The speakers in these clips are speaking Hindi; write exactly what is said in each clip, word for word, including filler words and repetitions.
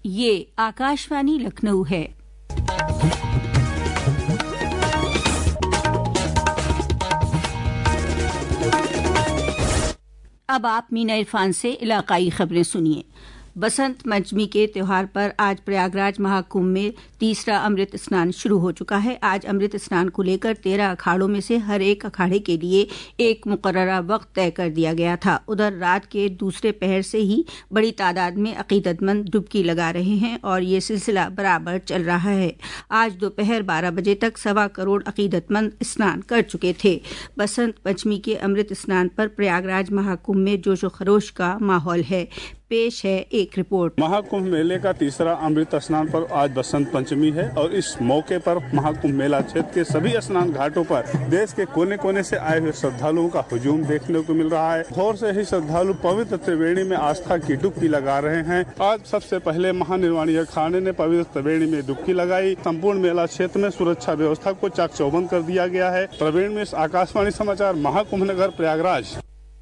ये आकाशवाणी लखनऊ है। अब आप मीना इरफान से इलाकाई खबरें सुनिए। बसंत पंचमी के त्योहार पर आज प्रयागराज महाकुंभ में तीसरा अमृत स्नान शुरू हो चुका है। आज अमृत स्नान को लेकर तेरह अखाड़ों में से हर एक अखाड़े के लिए एक मुकर्ररा वक्त तय कर दिया गया था। उधर रात के दूसरे पहर से ही बड़ी तादाद में अकीदतमंद डुबकी लगा रहे हैं और ये सिलसिला बराबर चल रहा है। आज दोपहर बारह बजे तक सवा करोड़ अकीदतमंद स्नान कर चुके थे। बसंत पंचमी के अमृत स्नान पर प्रयागराज महाकुंभ में जोशो खरोश का माहौल है। पेश है एक रिपोर्ट। महाकुंभ मेले का तीसरा अमृत स्नान पर आज बसंत पंचमी है और इस मौके पर महाकुंभ मेला क्षेत्र के सभी स्नान घाटों पर देश के कोने कोने से आए हुए श्रद्धालुओं का हुजूम देखने को मिल रहा है। भोर से ही श्रद्धालु पवित्र त्रिवेणी में आस्था की डुबकी लगा रहे हैं। आज सबसे पहले महानिर्वाणी अखाड़े ने पवित्र त्रिवेणी में डुबकी लगाई। संपूर्ण मेला क्षेत्र में सुरक्षा व्यवस्था को चाक चौबंद कर दिया गया है। त्रिवेणी में आकाशवाणी समाचार महाकुंभ नगर प्रयागराज।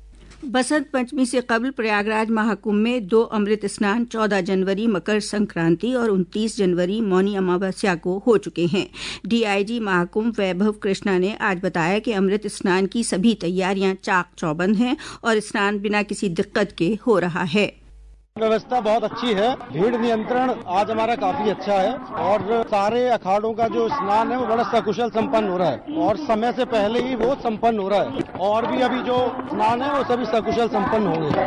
बसंत पंचमी से कबल प्रयागराज महाकुंभ में दो अमृत स्नान चौदह जनवरी मकर संक्रांति और उनतीस जनवरी मौनी अमावस्या को हो चुके हैं। डीआईजी महाकुंभ वैभव कृष्णा ने आज बताया कि अमृत स्नान की सभी तैयारियां चाक चौबंद हैं और स्नान बिना किसी दिक्कत के हो रहा है। व्यवस्था बहुत अच्छी है। भीड़ नियंत्रण आज हमारा काफी अच्छा है और सारे अखाड़ों का जो स्नान है वो बड़ा सकुशल संपन्न हो रहा है और समय से पहले ही वो संपन्न हो रहा है और भी अभी जो स्नान है वो सभी सकुशल संपन्न होंगे।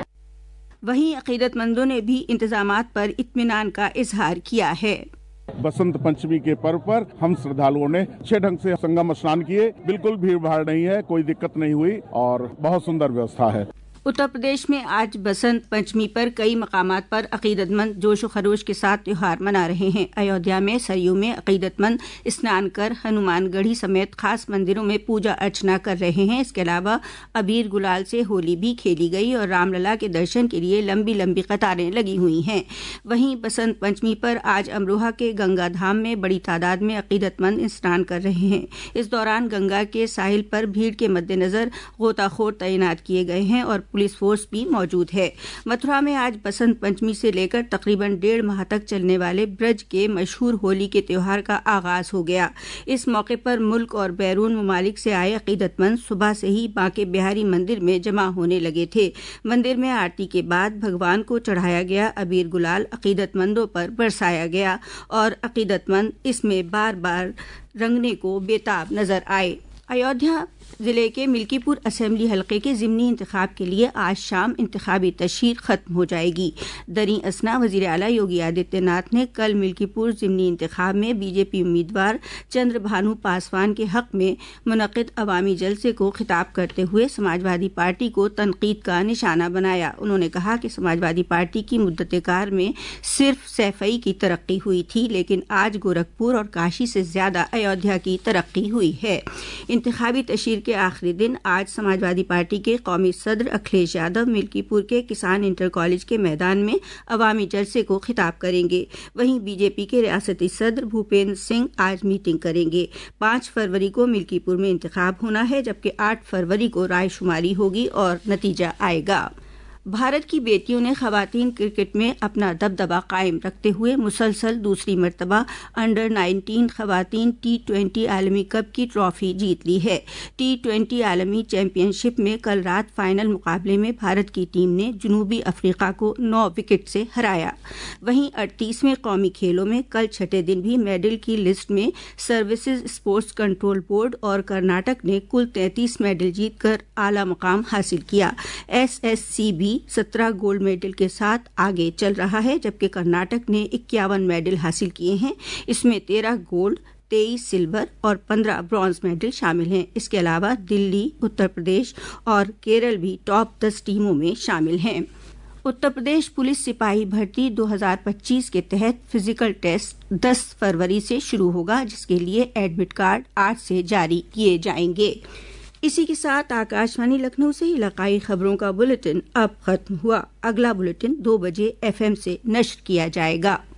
वहीं अकीदतमंदों ने भी इंतजामात पर इत्मीनान का इजहार किया है। बसंत पंचमी के पर्व पर हम श्रद्धालुओं ने अच्छे ढंग से संगम स्नान किए। बिल्कुल भीड़ भाड़ नहीं है, कोई दिक्कत नहीं हुई और बहुत सुंदर व्यवस्था है। उत्तर प्रदेश में आज बसंत पंचमी पर कई मकामात पर अकीदतमंद जोशो खरोश के साथ त्योहार मना रहे हैं। अयोध्या में सरयू में अकीदतमंद स्नान कर हनुमानगढ़ी समेत खास मंदिरों में पूजा अर्चना कर रहे हैं। इसके अलावा अबीर गुलाल से होली भी खेली गई और रामलला के दर्शन के लिए लंबी लंबी कतारें लगी हुई हैं। वहीं बसंत पंचमी पर आज अमरोहा के गंगा धाम में बड़ी तादाद में अकीदतमंद स्नान कर रहे हैं। इस दौरान गंगा के साहिल पर भीड़ के मद्देनजर गोताखोर तैनात किए गए हैं और पुलिस फोर्स भी मौजूद है। मथुरा में आज बसंत पंचमी से लेकर तकरीबन डेढ़ माह तक चलने वाले ब्रज के मशहूर होली के त्योहार का आगाज हो गया। इस मौके पर मुल्क और बैरून ममालिक से आए अकीदतमंद सुबह से ही बांके बिहारी मंदिर में जमा होने लगे थे। मंदिर में आरती के बाद भगवान को चढ़ाया गया अबीर गुलाल अकीदतमंदों पर बरसाया गया और अकीदतमंद इसमें बार बार रंगने को बेताब नजर आए। अयोध्या जिले के मिल्कीपुर असेंबली हलके के ज़िमनी इंतखाब के लिए आज शाम इंतखाबी तशहीर खत्म हो जाएगी। दरी असना वज़ीर आला योगी आदित्यनाथ ने कल मिल्कीपुर ज़िमनी इंतखाब में बीजेपी उम्मीदवार चंद्रभानु पासवान के हक में मुनक़िद अवामी जलसे को खिताब करते हुए समाजवादी पार्टी को तनकीद का निशाना बनाया। उन्होंने कहा कि समाजवादी पार्टी की मुद्दत-ए-कार में सिर्फ सैफई की तरक्की हुई थी, लेकिन आज गोरखपुर और काशी से ज्यादा अयोध्या की तरक्की हुई है। इंतखाबी तशहीर के आखिरी दिन आज समाजवादी पार्टी के कौमी सदर अखिलेश यादव मिल्कीपुर के किसान इंटर कॉलेज के मैदान में अवामी जलसे को खिताब करेंगे। वहीं बीजेपी के रियासती सदर भूपेंद्र सिंह आज मीटिंग करेंगे। पाँच फरवरी को मिल्कीपुर में इंतखाब होना है, जबकि आठ फरवरी को रायशुमारी होगी और नतीजा आएगा। भारत की बेटियों ने खवातीन क्रिकेट में अपना दबदबा कायम रखते हुए मुसलसल दूसरी मर्तबा अंडर नाइनटीन खवातीन टी ट्वेंटी आलमी कप की ट्रॉफी जीत ली है। टी ट्वेंटी आलमी चैंपियनशिप में कल रात फाइनल मुकाबले में भारत की टीम ने जनूबी अफ्रीका को नौ विकेट से हराया। वहीं अड़तीसवें कौमी खेलों में कल छठे दिन भी मेडल की लिस्ट में सर्विसेज स्पोर्ट्स कंट्रोल बोर्ड और कर्नाटक ने कुल तैंतीस मेडल जीतकर आला मुकाम हासिल किया। एस एस सी भी सत्रह गोल्ड मेडल के साथ आगे चल रहा है, जबकि कर्नाटक ने इक्यावन मेडल हासिल किए हैं। इसमें तेरह गोल्ड, तेईस सिल्वर और पंद्रह ब्रॉन्ज मेडल शामिल हैं। इसके अलावा दिल्ली, उत्तर प्रदेश और केरल भी टॉप दस टीमों में शामिल हैं। उत्तर प्रदेश पुलिस सिपाही भर्ती दो हज़ार पच्चीस के तहत फिजिकल टेस्ट दस फरवरी से शुरू होगा, जिसके लिए एडमिट कार्ड आज से जारी किए जाएंगे। इसी के साथ आकाशवाणी लखनऊ से इलाकाई खबरों का बुलेटिन अब खत्म हुआ। अगला बुलेटिन दो बजे एफएम से नश्र किया जाएगा।